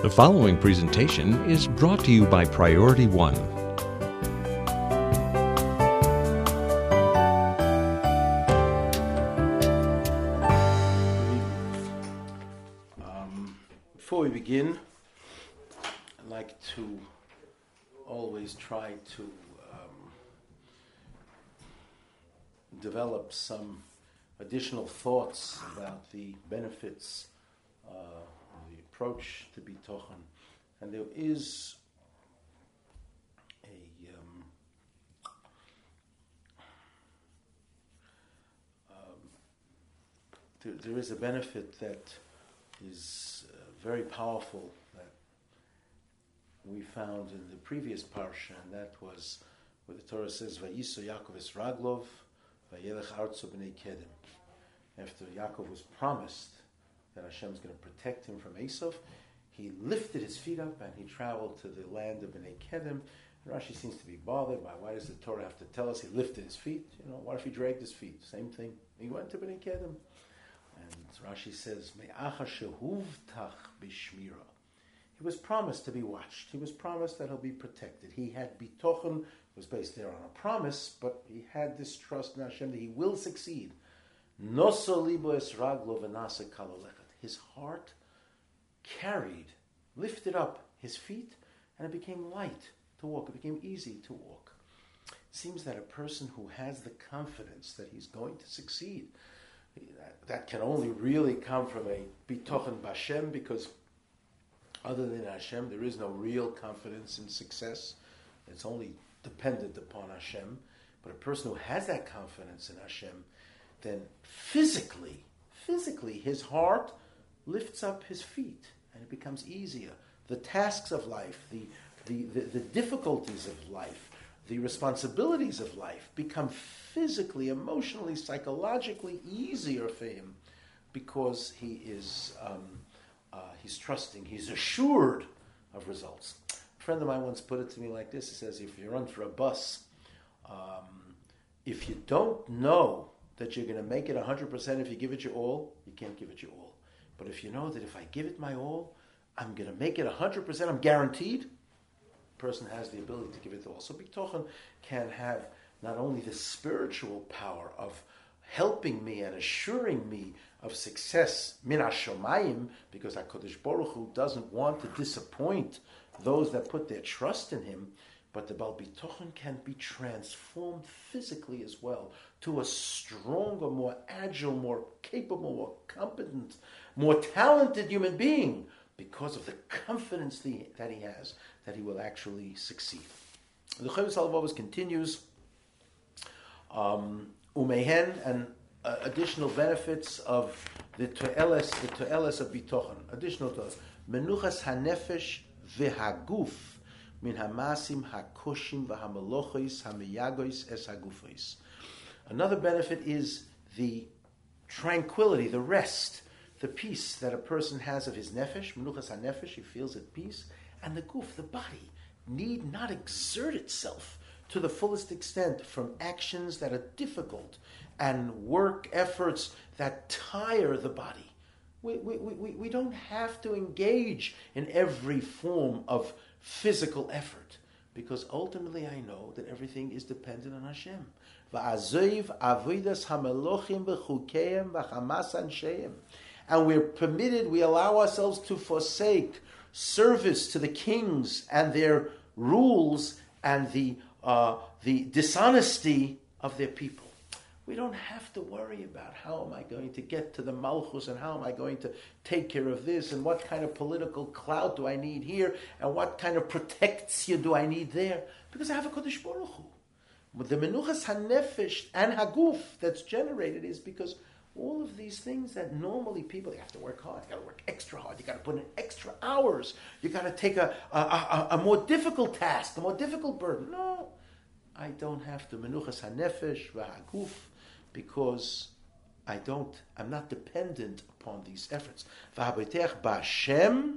The following presentation is brought to you by Priority One. Before we begin, I'd like to always try to develop some additional thoughts about the benefits of the approach to Bitochen. And there is there is a benefit that is very powerful that we found in the previous parsha, and that was where the Torah says, "Vayiso Yaakov es Raglov, vayelech artzo b'nei Kedem." After Yaakov was promised that Hashem is going to protect him from Esav, he lifted his feet up and he traveled to the land of Bnei Kedem. And Rashi seems to be bothered by why does the Torah have to tell us he lifted his feet? What if he dragged his feet? Same thing. He went to Bnei Kedem. And Rashi says, Me'acha shehuvtach b'shmira. He was promised to be watched. He was promised that he'll be protected. He had bitochen, was based there on a promise, but he had this trust in Hashem that he will succeed. Noso libo es raglo v'nasa kalolechet. His heart carried, lifted up his feet, and it became light to walk. It became easy to walk. It seems that a person who has the confidence that he's going to succeed, that can only really come from a bitochen b'Hashem, because other than Hashem, there is no real confidence in success. It's only dependent upon Hashem. But a person who has that confidence in Hashem, then physically, his heart lifts up his feet, and it becomes easier. The tasks of life, the difficulties of life, the responsibilities of life become physically, emotionally, psychologically easier for him because he is he's trusting, he's assured of results. A friend of mine once put it to me like this. He says, if you run for a bus, if you don't know that you're going to make it 100% if you give it your all, you can't give it your all. But if you know that if I give it my all, I'm going to make it 100%, I'm guaranteed, person has the ability to give it all. So Bitochen can have not only the spiritual power of helping me and assuring me of success min hashomayim, because HaKadosh Baruch Hu doesn't want to disappoint those that put their trust in him, but the Baal Bitochen can be transformed physically as well to a stronger, more agile, more capable, more competent, more talented human being, because of the confidence that he has that he will actually succeed. The Chavis Halavavos continues, Umehen, and additional benefits of the To'eles of Bitochen, additional to us, Menuchas HaNefesh v'Haguf min hamasim hakoshim v'hamalochos hamiyagos es hagufos. Another benefit is the tranquility, the rest, the peace that a person has of his nefesh, menuchas hanefesh, he feels at peace, and the guf, the body, need not exert itself to the fullest extent from actions that are difficult and work efforts that tire the body. We don't have to engage in every form of physical effort, because ultimately I know that everything is dependent on Hashem. And we're permitted, we allow ourselves to forsake service to the kings and their rules and the dishonesty of their people. We don't have to worry about how am I going to get to the Malchus and how am I going to take care of this and what kind of political clout do I need here and what kind of protection do I need there, because I have a Kodesh Baruch Hu. But the Menuchas HaNefesh and Haguf that's generated is because all of these things that normally people, they have to work hard, you got to work extra hard, you got to put in extra hours, you got to take a more difficult task, a more difficult burden. No, I don't have to. Menuchas HaNefesh v'Haguf, because I'm not dependent upon these efforts. V'habetech b'Hashem,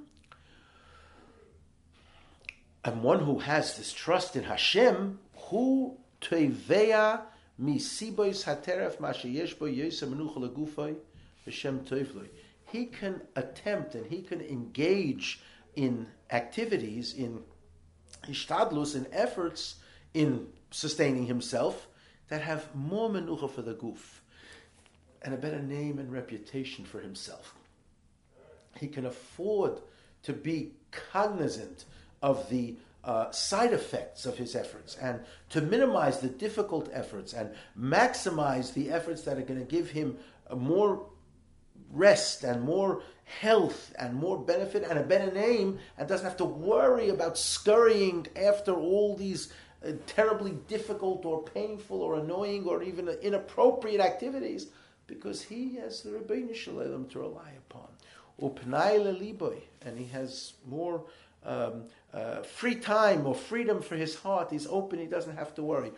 and one who has this trust in Hashem, who teveya misibois hateref masheyesh bo yosem menucha legufay v'shem tovloi. He can attempt and he can engage in activities, in ishtadlus, in efforts, in sustaining himself, that have more menucha for the guf and a better name and reputation for himself. He can afford to be cognizant of the side effects of his efforts and to minimize the difficult efforts and maximize the efforts that are going to give him more rest and more health and more benefit and a better name, and doesn't have to worry about scurrying after all these terribly difficult or painful or annoying or even inappropriate activities, because he has the Rebbeinu Shalom to rely upon. Upnai leliboy, and he has more free time or freedom for his heart. He's open, he doesn't have to worry.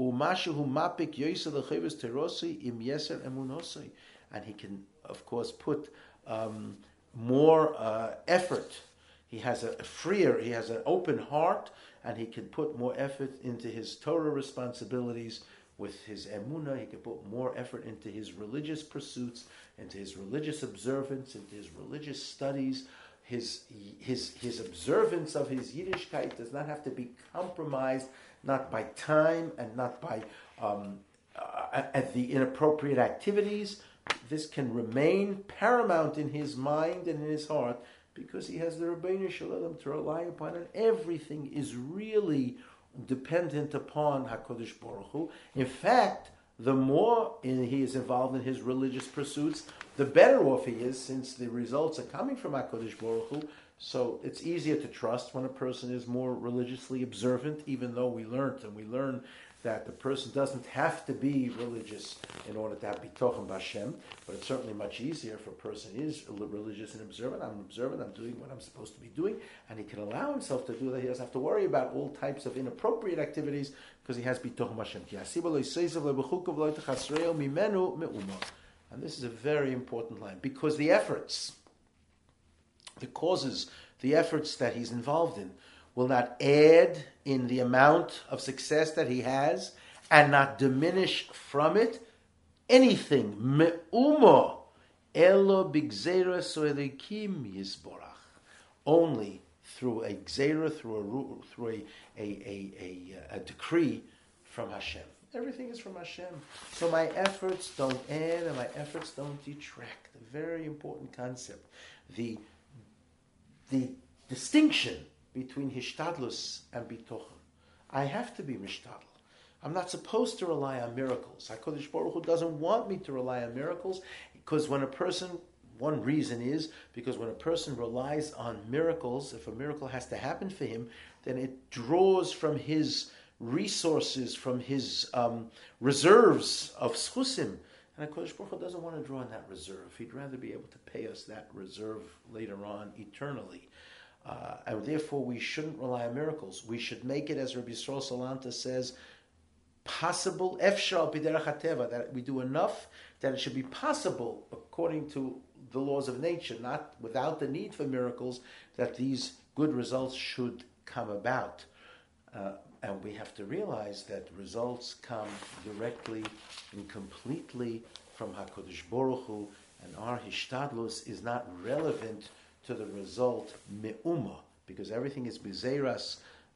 And he can, of course, put more effort. He has he has an open heart, and he can put more effort into his Torah responsibilities with his emunah. He can put more effort into his religious pursuits, into his religious observance, into his religious studies. His observance of his Yiddishkeit does not have to be compromised, not by time and not by at the inappropriate activities. This can remain paramount in his mind and in his heart because he has the Rebbeinu Shalom to rely upon, and everything is really dependent upon HaKadosh Baruch Hu. In fact, the more he is involved in his religious pursuits, the better off he is, since the results are coming from HaKadosh Baruch Hu. So it's easier to trust when a person is more religiously observant, even though we learn that the person doesn't have to be religious in order to have bitochen b'Hashem, but it's certainly much easier if a person is religious and observant. I'm doing what I'm supposed to be doing, and he can allow himself to do that. He doesn't have to worry about all types of inappropriate activities because he has bitochen b'Hashem. And this is a very important line, because the efforts that he's involved in will not add in the amount of success that he has and not diminish from it anything. Me'umo elo b'gzeira so'elikim yisborach. Only through a gzeira, through a decree from Hashem. Everything is from Hashem. So my efforts don't add and my efforts don't detract. A very important concept. The distinction between hishtadlus and bitochen. I have to be mishtadl. I'm not supposed to rely on miracles. HaKadosh Baruch Hu doesn't want me to rely on miracles, because one reason is because when a person relies on miracles, if a miracle has to happen for him, then it draws from his resources, from his reserves of schusim. And HaKadosh Baruch Hu doesn't want to draw on that reserve. He'd rather be able to pay us that reserve later on eternally. And therefore we shouldn't rely on miracles. We should make it, as Rabbi Yisrael Salanta says, possible, efshar b'derech hateva, that we do enough that it should be possible, according to the laws of nature, not without the need for miracles, that these good results should come about. And we have to realize that results come directly and completely from HaKadosh Baruch Hu, and our hishtadlus is not relevant to the result me'uma, because everything is b'gzeiras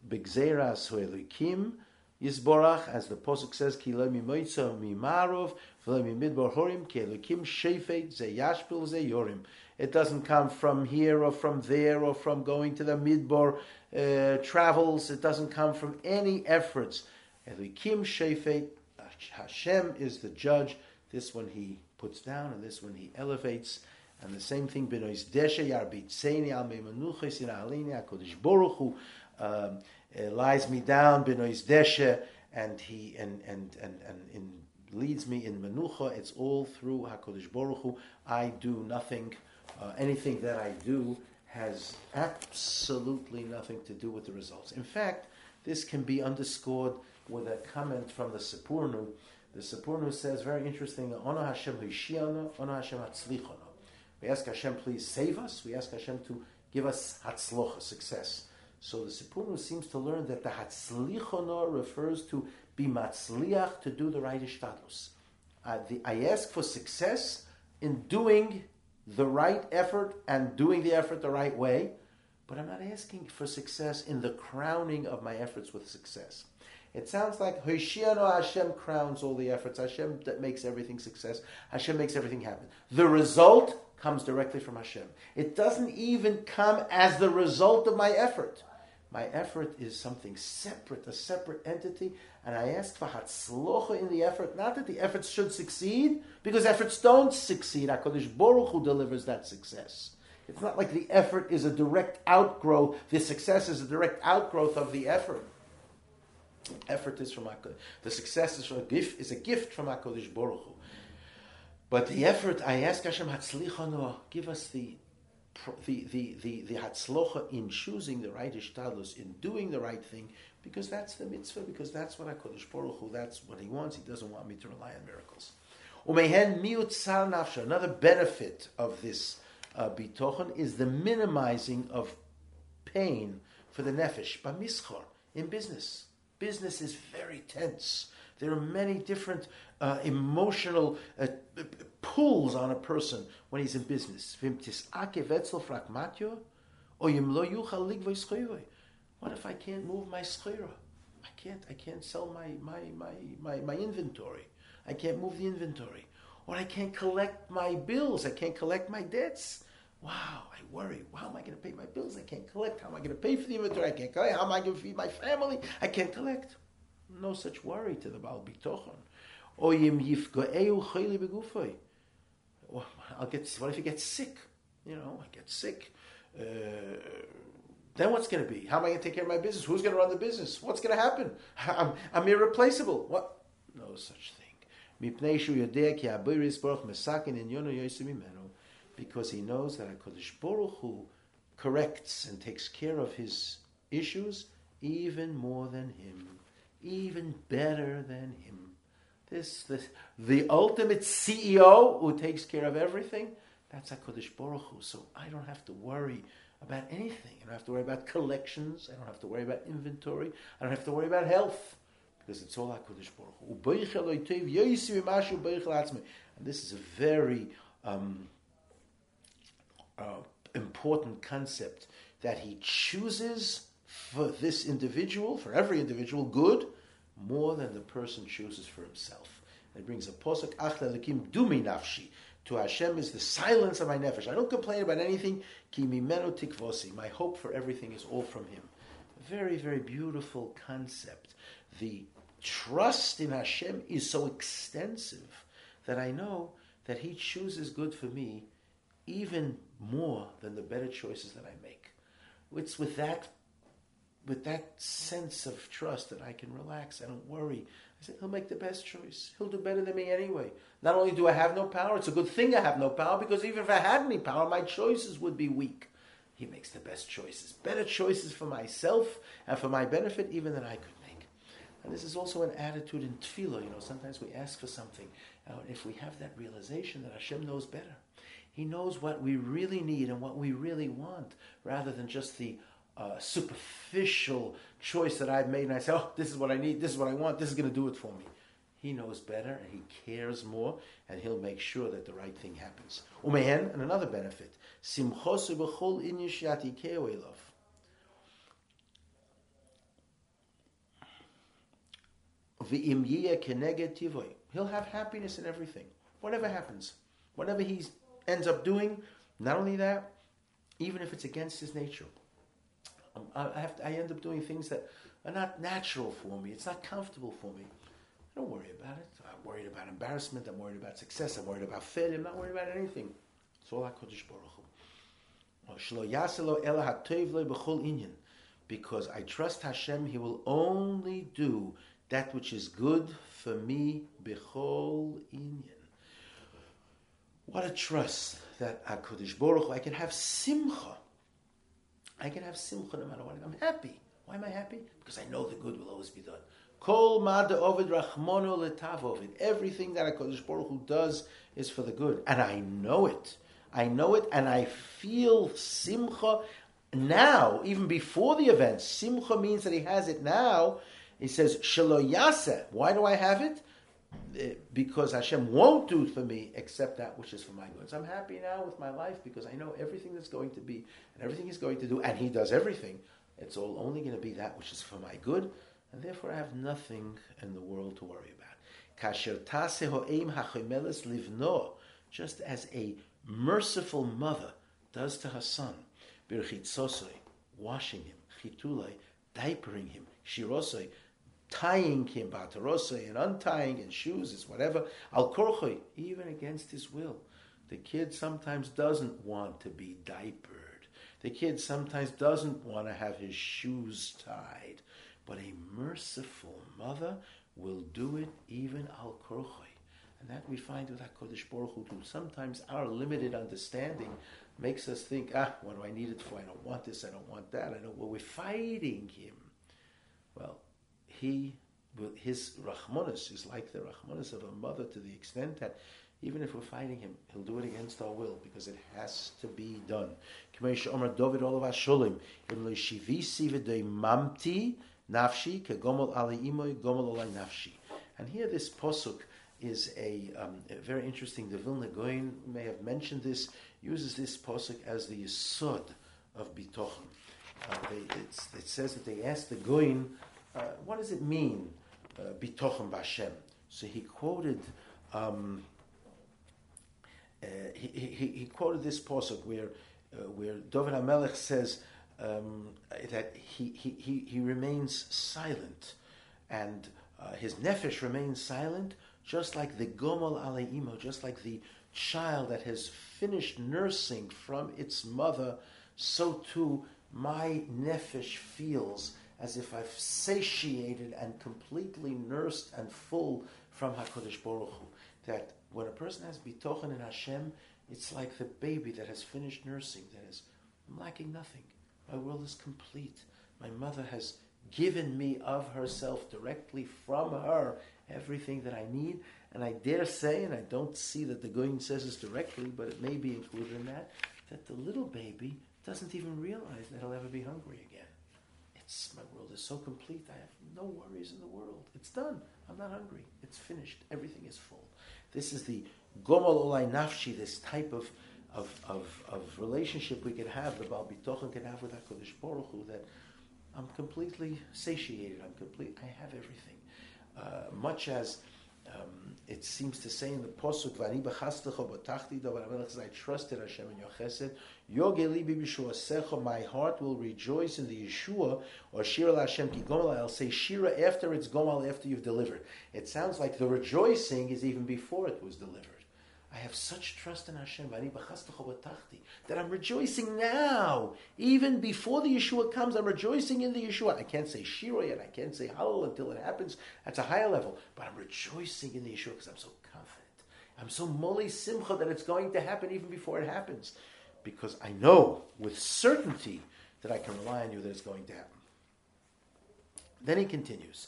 ho'elikim yisborach, as the pasuk says, ki lo mimoitza mimarov v'lo mimidbar horim ki elikim shefet ze yashpil ze yorim. It doesn't come from here or from there or from going to the midbar travels. It doesn't come from any efforts. Elikim shefet, Hashem is the judge. This one he puts down, and this one he elevates. And the same thing, Benois Deshe Yarbitzeini Al Meimanuches in Alini HaKadosh Baruch Hu lies me down, Benois Deshe, and he leads me in Menucha. It's all through HaKadosh Baruch Hu. I do nothing. Anything that I do has absolutely nothing to do with the results. In fact, this can be underscored with a comment from the Sipurnu. The Sipurnu says, very interesting, Ono Hashem Hishiana, Ono Hashem Hatzlichana. We ask Hashem, please save us. We ask Hashem to give us hatzlocha, success. So the Sipurnu seems to learn that the hatzlichona refers to be matzliach, to do the right ishtadlus. I ask for success in doing the right effort and doing the effort the right way, but I'm not asking for success in the crowning of my efforts with success. It sounds like Hoshiano Hashem crowns all the efforts. Hashem that makes everything success. Hashem makes everything happen. The result comes directly from Hashem. It doesn't even come as the result of my effort. My effort is something separate, a separate entity, and I ask for Hatzlocha in the effort. Not that the efforts should succeed, because efforts don't succeed. HaKadosh Baruch Hu delivers that success. It's not like the effort is a direct outgrowth. The success is a direct outgrowth of the effort. Effort is from HaKadosh. The success is a gift from HaKadosh Baruch Hu. But the effort, I ask Hashem Hatzlichano, give us the Hatzlocha in choosing the right Ishtadlus, in doing the right thing, because that's the mitzvah, because that's what HaKadosh Baruch Hu, that's what He wants. He doesn't want me to rely on miracles. Umehen miut sar nafsha. Another benefit of this bitochen is the minimizing of pain for the nefesh. Bamischor, in business. Business is very tense. There are many different emotional pulls on a person when he's in business. What if I can't move my schira? I can't sell my inventory. I can't move the inventory. Or I can't collect my bills. I can't collect my debts. Wow, I worry. How am I going to pay my bills? I can't collect. How am I going to pay for the inventory? I can't collect. How am I going to feed my family? I can't collect. No such worry to the Baal Bitochon. What if you get sick? I get sick. Then what's going to be? How am I going to take care of my business? Who's going to run the business? What's going to happen? I'm irreplaceable. What? No such thing. Because he knows that HaKadosh Baruch Hu corrects and takes care of his issues even more than him, even better than him. The ultimate CEO who takes care of everything, that's HaKadosh Baruch Hu. So I don't have to worry about anything. I don't have to worry about collections. I don't have to worry about inventory. I don't have to worry about health, because it's all HaKadosh Baruch Hu. And this is a very important concept, that he chooses for this individual, for every individual, good, more than the person chooses for himself. And it brings a posuk, Achla Lekim Dumi Nafshi. To Hashem is the silence of my nefesh. I don't complain about anything. Ki mimenu tikvosi. My hope for everything is all from Him. A very, very beautiful concept. The trust in Hashem is so extensive that I know that He chooses good for me even more than the better choices that I make. It's with that sense of trust that I can relax. I don't worry. I say, He'll make the best choice. He'll do better than me anyway. Not only do I have no power, it's a good thing I have no power, because even if I had any power, my choices would be weak. He makes the best choices. Better choices for myself and for my benefit even than I could make. And this is also an attitude in tefillah. Sometimes we ask for something. If we have that realization that Hashem knows better. He knows what we really need and what we really want, rather than just the superficial choice that I've made, and I say, this is what I need, this is what I want, this is going to do it for me. He knows better, and He cares more, and He'll make sure that the right thing happens. Umehen, and another benefit, simchosu b'chol inyan she'atikeu elav. V'im yiyeh keneged tivoi. He'll have happiness in everything, whatever happens, whatever He ends up doing. Not only that, even if it's against His nature. I end up doing things that are not natural for me. It's not comfortable for me. I don't worry about it. I'm worried about embarrassment. I'm worried about success. I'm worried about failure. I'm not worried about anything. It's all HaKadosh Baruch Hu. Because I trust Hashem, He will only do that which is good for me. B'chol inyan. What a trust that HaKadosh Baruch Hu, I can have simcha. I can have simcha no matter what. I'm happy. Why am I happy? Because I know the good will always be done. Kol ma de'ovid rachmono letav ovid. Everything that HaKadosh Baruch Hu does is for the good. And I know it. I know it, and I feel simcha now, even before the event. Simcha means that He has it now. He says, Shelo yaseh. Why do I have it? because Hashem won't do for me except that which is for my good. So I'm happy now with my life because I know everything that's going to be and everything He's going to do, and He does everything. It's all only going to be that which is for my good, and therefore I have nothing in the world to worry about. Kasher taseh ho'eim hachomeles livno, just as a merciful mother does to her son, birchitzosoi, washing him, chitulai, diapering him, shirosoi, tying him, batarosoi, and untying, and shoes, is whatever, al korchoi, even against his will. The kid sometimes doesn't want to be diapered. The kid sometimes doesn't want to have his shoes tied. But a merciful mother will do it even al korchoi. And that we find with HaKadosh Baruch Hu too. Sometimes our limited understanding makes us think, what do I need it for? I don't want this, I don't want that. I don't. Well, we're fighting him. Well, his Rachmanis is like the Rachmanis of a mother to the extent that even if we're fighting him, he'll do it against our will because it has to be done. David nafshi kegomol ali imoy gomol olay nafshi. And here this posuk is a very interesting. The Vilna Gaon may have mentioned this, uses this posuk as the yesod of bitochen. It says that they asked the Gaon, what does it mean, bitochen b'Hashem? So he quoted he quoted this posuk where David HaMelech says that he remains silent, and his nefesh remains silent, just like the gomol alei imo, just like the child that has finished nursing from its mother, so too my nefesh feels as if I've satiated and completely nursed and full from HaKadosh Baruch Hu. That when a person has bitochen in Hashem, it's like the baby that has finished nursing, that is, I'm lacking nothing. My world is complete. My mother has given me of herself directly from her everything that I need, and I dare say, and I don't see that the Goyin says this directly, but it may be included in that the little baby doesn't even realize that he'll ever be hungry again. My world is so complete, I have no worries in the world. It's done. I'm not hungry. It's finished. Everything is full. This is the gomol olay nafshi, this type of relationship we can have, the Baal Bitochen can have with HaKadosh Baruch Hu, that I'm completely satiated. I have everything. Much as it seems to say in the Posuk, V'ani b'chastecha b'tachti do, HaMelech says, I trusted Hashem in your chesed. Yogeh libi b'shuasecha, my heart will rejoice in the Yeshua, or Shira Hashem ki gomal, I'll say Shira after it's gomal, after you've delivered. It sounds like the rejoicing is even before it was delivered. I have such trust in Hashem, that I'm rejoicing now. Even before the Yeshua comes, I'm rejoicing in the Yeshua. I can't say Shira yet, I can't say Hallel until it happens. That's a higher level. But I'm rejoicing in the Yeshua because I'm so confident. I'm so moli simcha that it's going to happen even before it happens. Because I know with certainty that I can rely on you that it's going to happen. Then he continues.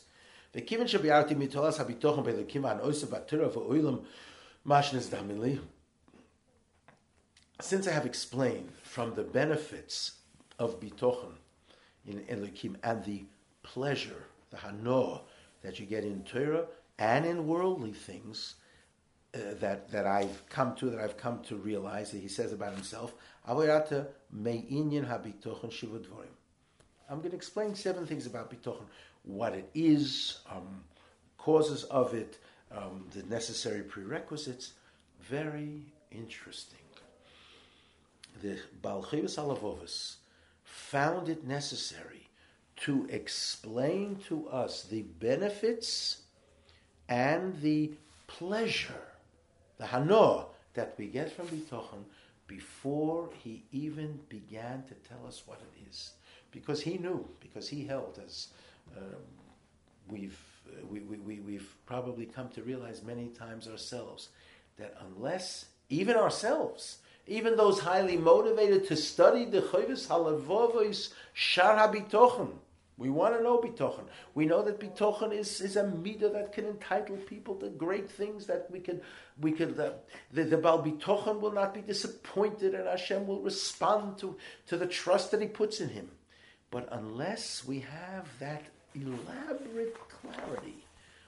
Since I have explained from the benefits of bitochen in Elokim and the pleasure, the hanoah that you get in Torah and in worldly things that I've come to realize that he says about himself, I'm going to explain 7 things about bitochen, what it is, causes of it, the necessary prerequisites. Very interesting. The Baal Chayvus Halavovos found it necessary to explain to us the benefits and the pleasure, the hanoah that we get from bitochen before he even began to tell us what it is. Because he knew, because he held, as we've probably come to realize many times ourselves, that unless, even ourselves, even those highly motivated to study the Chayvus Halavovos Shar HaBitochen, we want to know bitochen. We know that bitochen is a midah that can entitle people to great things, that the Baal Bitochen will not be disappointed, and Hashem will respond to the trust that He puts in him. But unless we have that elaborate clarity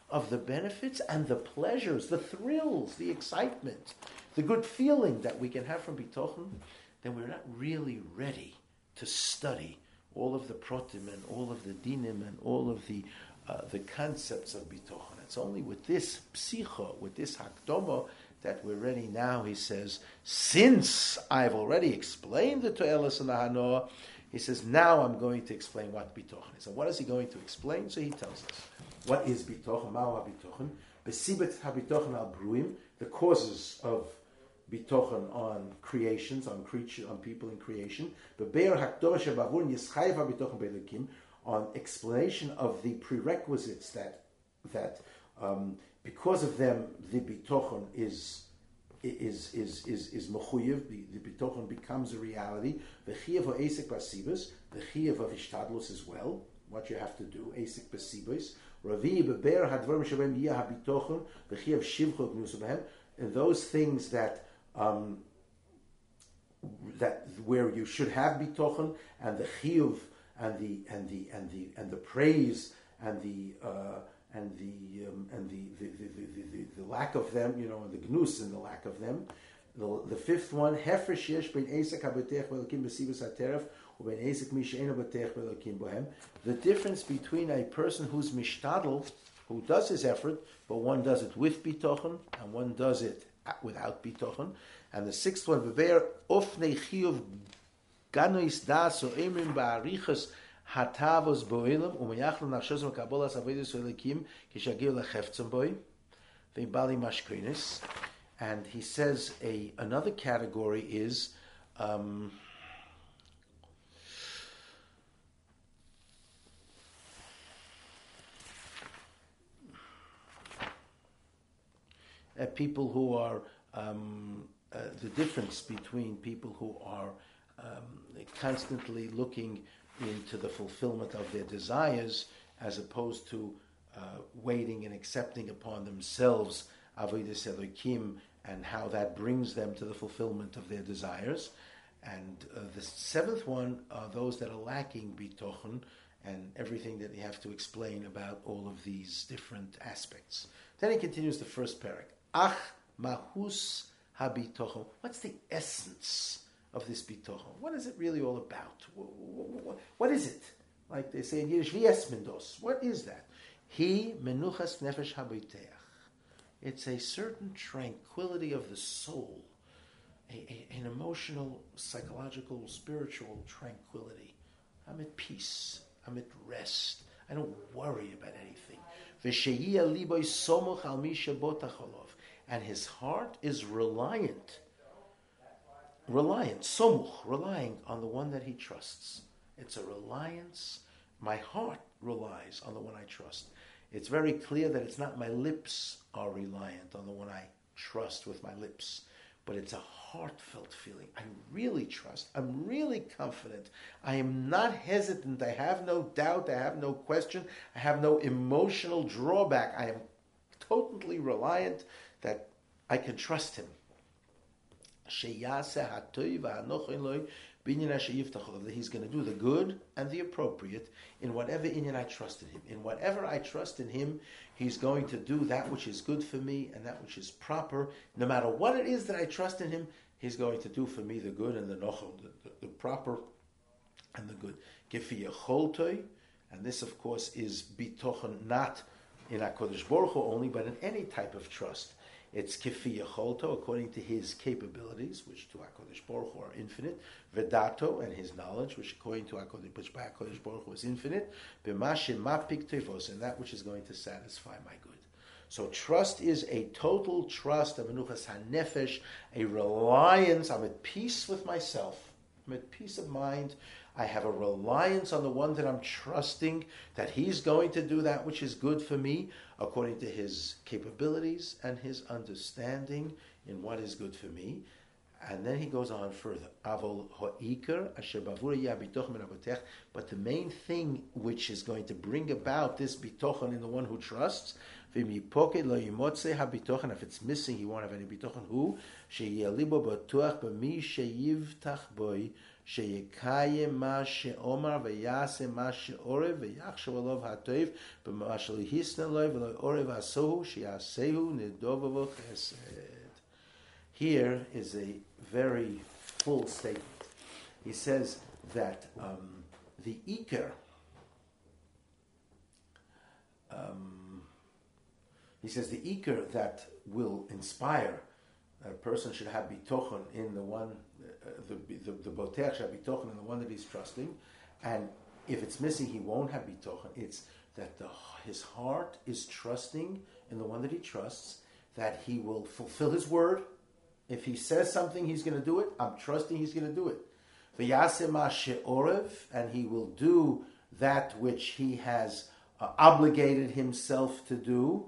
of the benefits and the pleasures, the thrills, the excitement, the good feeling that we can have from bitochen, then we're not really ready to study all of the protim and all of the dinim and all of the concepts of bitochen. It's only with this psicha, with this hakdoma, that we're ready now. He says, since I've already explained the to'elas and the hanoah, he says, now I'm going to explain what bitochen is. And what is he going to explain? So he tells us, what is bitochen? Ma'u bitochen? Besibet habitochen al bruim, the causes of bitochen on creations, on creature, on people in creation. Bebeir hakdoma shebavur yischayv habitochen be'elokim, on explanation of the prerequisites that because of them the bitochen is mechuyev. The bitochen becomes a reality. The chiyuv ha'esek basibos, the chiyuv of ishtadlus as well. What you have to do, esek basibos. Ravi beber hadvarim shabem yah habitochen, the chiyuv shivcha gnusabehem, and those things that where you should have bitochen, and the chiyuv and the praise and the lack of them, and the gnus and the lack of them. The fifth one, hefer sheyesh ben esek habetech v'elokim b'sibus hateref u'ben esek mi she'eno betech v'elokim bohem. The difference between a person who's mishtadl, who does his effort, but one does it with bitochen and one does it without bitochen. And the sixth one, v'beir ofnei chiyuv ganois das o emrim ba'arichas hatavos bo'ilam u'meyachlu nachshos mekabolas avedus v'elikim kishagiu lecheftzim boi v'ibali mashkrinis. And he says another category is people who are the difference between people who are constantly looking into the fulfillment of their desires as opposed to waiting and accepting upon themselves Avodas Elokim and how that brings them to the fulfillment of their desires. And the seventh one are those that are lacking bitochen and everything that you have to explain about all of these different aspects. Then he continues the first parak. Ach mahus habitochen. What's the essence of this bitochen? What is it really all about? What is it? Like they say in Yiddish, wie es mendos. What is that? He menuchas nefesh habiteach. It's a certain tranquility of the soul, an emotional, psychological, spiritual tranquility. I'm at peace. I'm at rest. I don't worry about anything. And his heart is reliant, somuch, relying on the one that he trusts. It's a reliance. My heart relies on the one I trust. It's very clear that it's not my lips are reliant on the one I trust with my lips, but it's a heartfelt feeling. I really trust. I'm really confident. I am not hesitant. I have no doubt. I have no question. I have no emotional drawback. I am totally reliant that I can trust him. That he's going to do the good and the appropriate in whatever inyan I trust in him. In whatever I trust in him, he's going to do that which is good for me and that which is proper. No matter what it is that I trust in him, he's going to do for me the good and the nochel, the proper and the good. Gefi yecholtoi, and this of course is bitochen not in HaKadosh Baruch Hu only, but in any type of trust. It's kifi yecholto, according to his capabilities, which to HaKadosh Baruch Hu are infinite. Vedato, and his knowledge, which according to HaKadosh, which by HaKadosh Baruch Hu is infinite. B'mashim mapik tevos, and that which is going to satisfy my good. So trust is a total trust, a menuchas hanefesh, a reliance. I'm at peace with myself. I'm at peace of mind. I have a reliance on the one that I'm trusting, that he's going to do that which is good for me, according to his capabilities and his understanding in what is good for me. And then he goes on further. But the main thing which is going to bring about this bitochen in the one who trusts, V'mipoked lo yimotze habitochen. If it's missing, he won't have any bitochen. Who? Sheyeh libo batuach b'mi sheyivtach boi sheyekayem ma she'omar v'yase ma she'orev v'yachshav alov hatoiv b'ma shelihisna loy v'lo orev asohu sheyasehu nidovavo chesed. Here is a very full statement. He says that the Iker, he says the Iker that will inspire a person should have bitochen in the one, the boteach should have bitochen in the one that he's trusting, and if it's missing, he won't have bitochen. It's that his heart is trusting in the one that he trusts, that he will fulfill his word. If he says something, he's going to do it. I'm trusting he's going to do it. V'yaseh ma she'orev, and he will do that which he has obligated himself to do.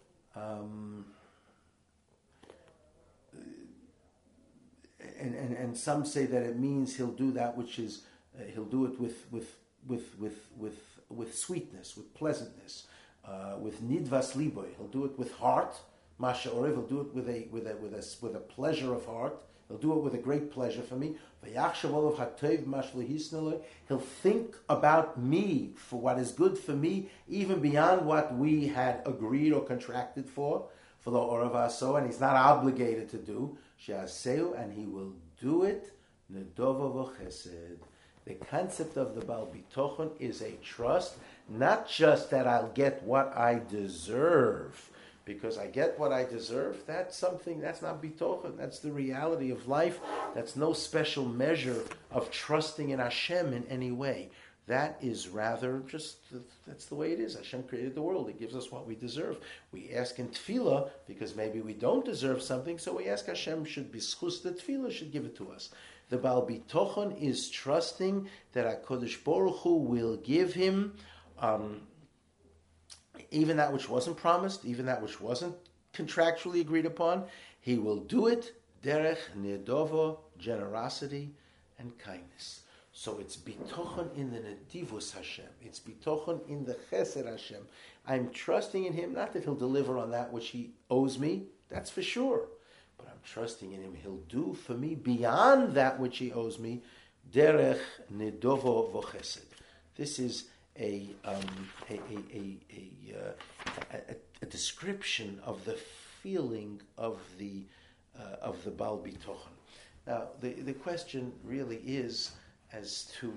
And some say that it means he'll do that which is he'll do it with sweetness, with pleasantness, with nidvas liboy. He'll do it with heart. Masha Orev, he'll do it with a pleasure of heart. He'll do it with a great pleasure for me. He'll think about me for what is good for me, even beyond what we had agreed or contracted for the Orav Aso, and he's not obligated to do. And he will do it. The concept of the Baal Bitochen is a trust, not just that I'll get what I deserve. Because I get what I deserve, that's something, that's not bitochen, that's the reality of life. That's no special measure of trusting in Hashem in any way. That is rather just, that's the way it is. Hashem created the world. He gives us what we deserve. We ask in tefillah, because maybe we don't deserve something, so we ask Hashem should be schus the tefillah, should give it to us. The Baal Bitochen is trusting that HaKadosh Baruch Hu will give him even that which wasn't promised, even that which wasn't contractually agreed upon. He will do it derech nedovo, generosity and kindness. So it's bitochen in the nedivus Hashem. It's bitochen in the chesed Hashem. I'm trusting in Him, not that He'll deliver on that which He owes me, that's for sure. But I'm trusting in Him. He'll do for me beyond that which He owes me, derech nedovo v'chesed. This is a description of the feeling of the Baal Bitochen. Now, the question really is as to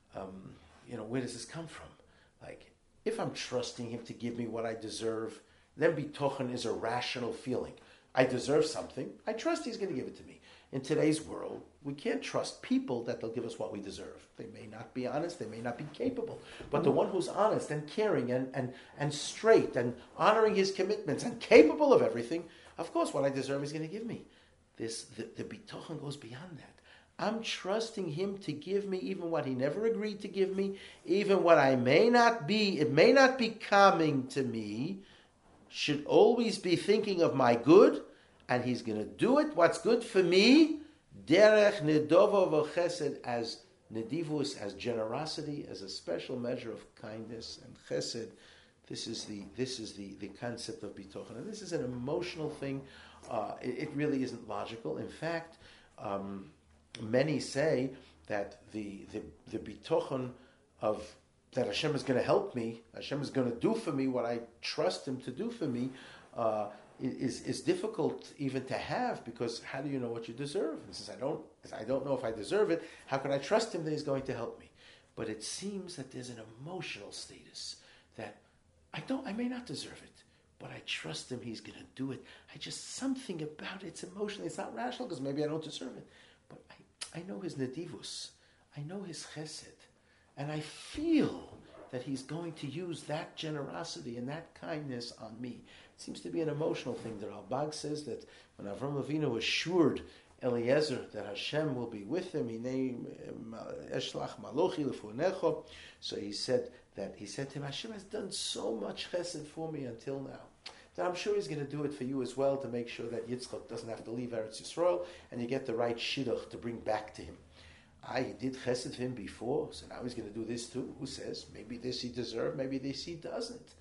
where does this come from? Like, if I'm trusting Him to give me what I deserve, then Bitochen is a rational feeling. I deserve something. I trust He's going to give it to me. In today's world, we can't trust people that they'll give us what we deserve. They may not be honest, they may not be capable. But the one who's honest and caring and straight and honoring his commitments and capable of everything, of course what I deserve He's going to give me. The bitochen goes beyond that. I'm trusting Him to give me even what He never agreed to give me, even what it may not be coming to me, should always be thinking of my good, and He's going to do it, what's good for me, derech nedovo v'chesed, as nedivus, as generosity, as a special measure of kindness and chesed. This is the concept of bitochen. And this is an emotional thing. It really isn't logical. In fact, many say that the bitochen of that Hashem is going to help me, Hashem is going to do for me what I trust Him to do for me, is difficult even to have, because how do you know what you deserve? And since I don't know if I deserve it, how can I trust Him that He's going to help me? But it seems that there's an emotional status that I may not deserve it, but I trust Him He's going to do it. Something about it's emotional. It's not rational because maybe I don't deserve it, but I know His nedivus, I know His chesed, and I feel that He's going to use that generosity and that kindness on me. It seems to be an emotional thing. The Ralbag says that when Avram Avinu assured Eliezer that Hashem will be with him, Eshlach Malochi lefunecho, so he said to him, Hashem has done so much chesed for me until now, that I'm sure He's going to do it for you as well, to make sure that Yitzchak doesn't have to leave Eretz Yisrael, and you get the right shidduch to bring back to him. He did chesed for him before, so now He's going to do this too. Who says? Maybe this he deserved, maybe this he doesn't.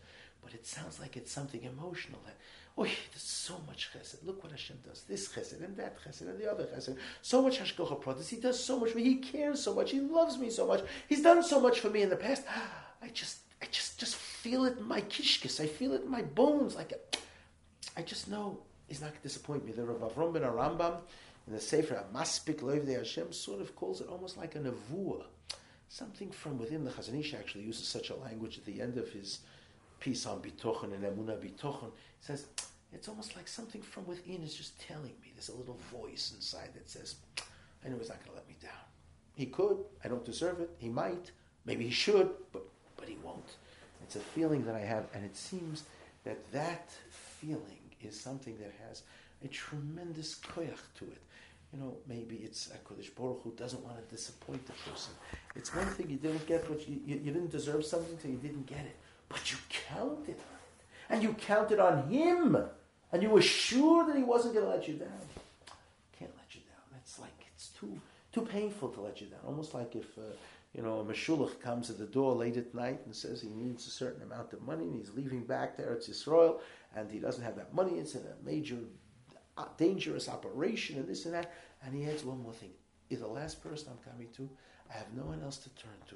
but it sounds like it's something emotional. That, oh, there's so much chesed. Look what Hashem does. This chesed and that chesed and the other chesed. So much hashgacha pratis. He does so much for me. He cares so much. He loves me so much. He's done so much for me in the past. I just feel it in my kishkis. I feel it in my bones. I just know He's not going to disappoint me. The Rav Avram ben Arambam in the Sefer Maspik Loivdei Hashem sort of calls it almost like a nevuah. Something from within. The Chazon Ish actually uses such a language at the end of his piece on Bitochen and Emunah Bitochen. He says, it's almost like something from within is just telling me. There's a little voice inside that says, I know He's not going to let me down. He could. I don't deserve it. He might. Maybe He should, but He won't. It's a feeling that I have, and it seems that feeling is something that has a tremendous koyach to it. You know, maybe it's HaKadosh Baruch Hu doesn't want to disappoint the person. It's one thing you didn't get what you didn't deserve something, so you didn't get it. But you counted on it. And you counted on Him. And you were sure that He wasn't going to let you down. Can't let you down. It's like, it's too painful to let you down. Almost like if, a Meshulach comes at the door late at night and says he needs a certain amount of money and he's leaving back to Eretz Yisrael and he doesn't have that money. It's in a major, dangerous operation and this and that. And he adds one more thing. You're the last person I'm coming to. I have no one else to turn to.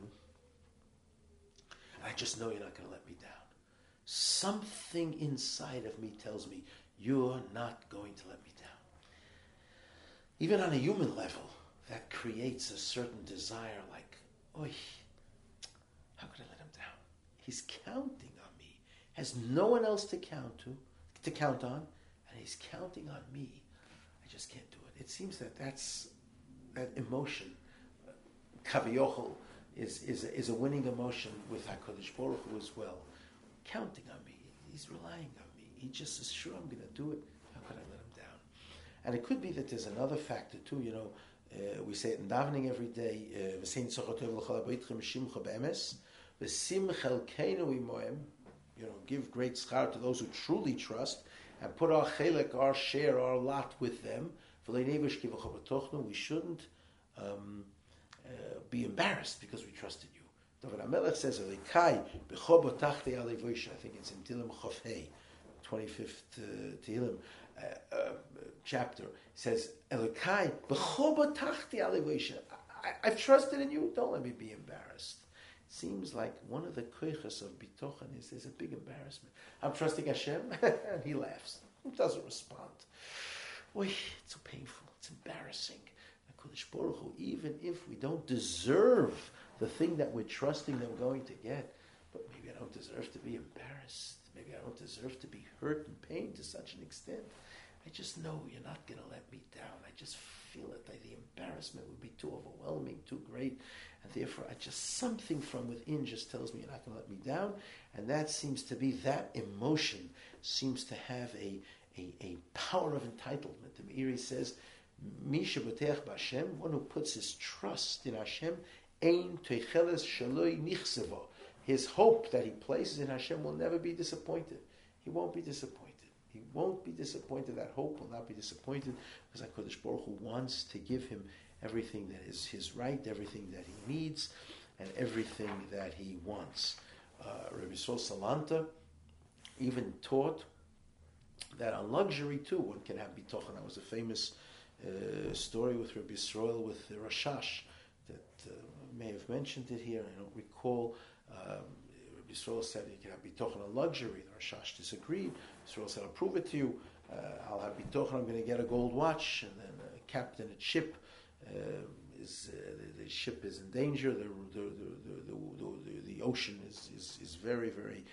And I just know you're not going to let me down. Something inside of me tells me you're not going to let me down. Even on a human level, that creates a certain desire like, oy, how could I let him down? He's counting on me. Has no one else to count on, and he's counting on me. I just can't do it. It seems that emotion, kaviyochel, is a winning emotion with HaKadosh Baruch Hu as well. Counting on me. He's relying on me. He just is sure I'm going to do it. How could I let him down? And it could be that there's another factor too, we say it in davening every day. Give great schar to those who truly trust, and put our chelek, our share, our lot with them. We shouldn't be embarrassed because we trusted you. David HaMelech says, I think it's in Tehillim Chof Hei, 25th Tehillim chapter. It says, Elokai, I've trusted in you, don't let me be embarrassed. It seems like one of the koiches of bitochen is there's a big embarrassment. I'm trusting Hashem, and He laughs. He doesn't respond. Boy, it's so painful. It's embarrassing. HaKadosh Baruch Hu, even if we don't deserve the thing that we're trusting that we're going to get, but maybe I don't deserve to be embarrassed. Maybe I don't deserve to be hurt and pained to such an extent. I just know you're not going to let me down. I just feel it. The embarrassment would be too overwhelming, too great. And therefore, something from within just tells me you're not going to let me down. And that seems to be, that emotion seems to have a power of entitlement. The Meiri says, Misha b'teach b'Hashem, one who puts his trust in Hashem, ein teicheles shaloi nichsevo. His hope that he places in Hashem will never be disappointed. He won't be disappointed. He won't be disappointed. That hope will not be disappointed because HaKadosh Baruch Hu wants to give him everything that is his right, everything that he needs, and everything that he wants. Rabbi Yisrael Salanta even taught that on luxury too, one can have bitochen. That was a famous story with Rabbi Yisrael with the Rashash that may have mentioned it here. I don't recall. Rabbi Yisrael said you can have bitochen on luxury. The Rashash disagreed. Yisrael said, I'll prove it to you. I'll have bitochen. I'm going to get a gold watch. And then a captain at ship the ship is in danger. The ocean is very, very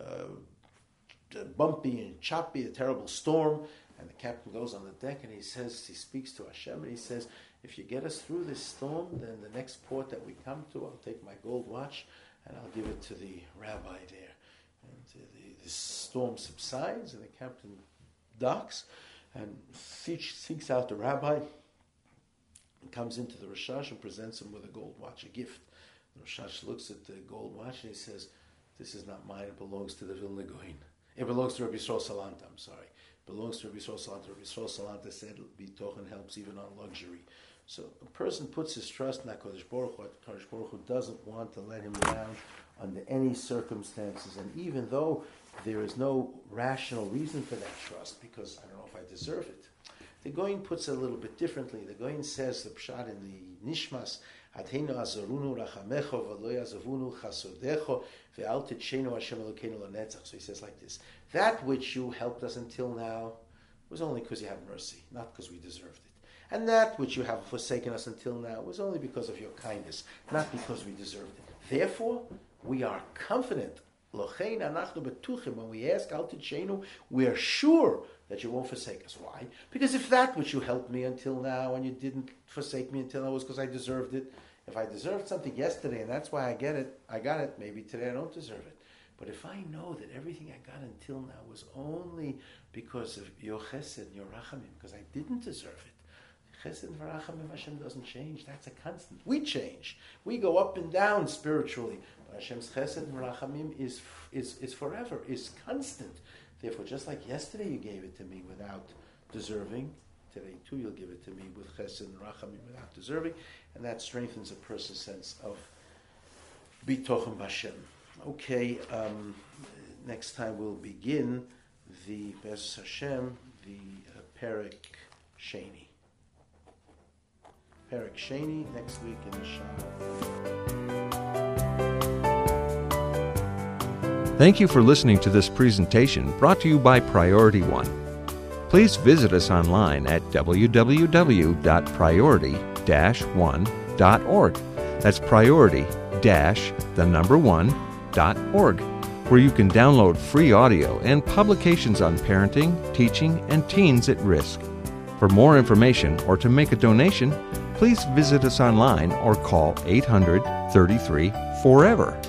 bumpy and choppy. A terrible storm. And the captain goes on the deck and he speaks to Hashem and he says, if you get us through this storm, then the next port that we come to, I'll take my gold watch and I'll give it to the rabbi there. And the storm subsides and the captain docks and seeks out the rabbi and comes into the Rashash and presents him with a gold watch, a gift. The Rashash looks at the gold watch and he says, this is not mine, it belongs to the Vilna Gaon. It belongs to Rabbi Yisrael Salanta, I'm sorry. It belongs to Rabbi Yisrael Salanta. Rabbi Yisrael Salanta said bitochen helps even on luxury. So a person puts his trust in HaKadosh Baruch Hu. HaKadosh Baruch Hu doesn't want to let him down under any circumstances. And even though there is no rational reason for that trust because I don't know if I deserve it. The Goyen puts it a little bit differently. The Goyen says the pshat in the Nishmas, Ateinu azarunu rachamecho v'lo yazavunu chasodecho ve'al titshenu Hashem Elokeinu lanetzach. So he says like this: that which you helped us until now was only because you had mercy, not because we deserved it. And that which you have forsaken us until now was only because of your kindness, not because we deserved it. Therefore, we are confident. Lochein anachnu betuchim. When we ask Al Titshenu, we are sure that you won't forsake us. Why? Because if that which you helped me until now and you didn't forsake me until now was because I deserved it, if I deserved something yesterday and that's why I got it, maybe today I don't deserve it. But if I know that everything I got until now was only because of your chesed and your rachamim, because I didn't deserve it, chesed and rachamim, Hashem doesn't change. That's a constant. We change. We go up and down spiritually. But Hashem's chesed and rachamim is forever, is constant. Therefore, just like yesterday you gave it to me without deserving, today too you'll give it to me with chesed and rachamim without deserving, and that strengthens a person's sense of bitochim b'Hashem. Okay, next time we'll begin the Be'ez Hashem, the Perek Sheni. Perek Sheni next week in the Shah. Thank you for listening to this presentation brought to you by Priority One. Please visit us online at www.priority-1.org. That's priority-1.org, where you can download free audio and publications on parenting, teaching, and teens at risk. For more information or to make a donation, please visit us online or call 800-33-FOREVER.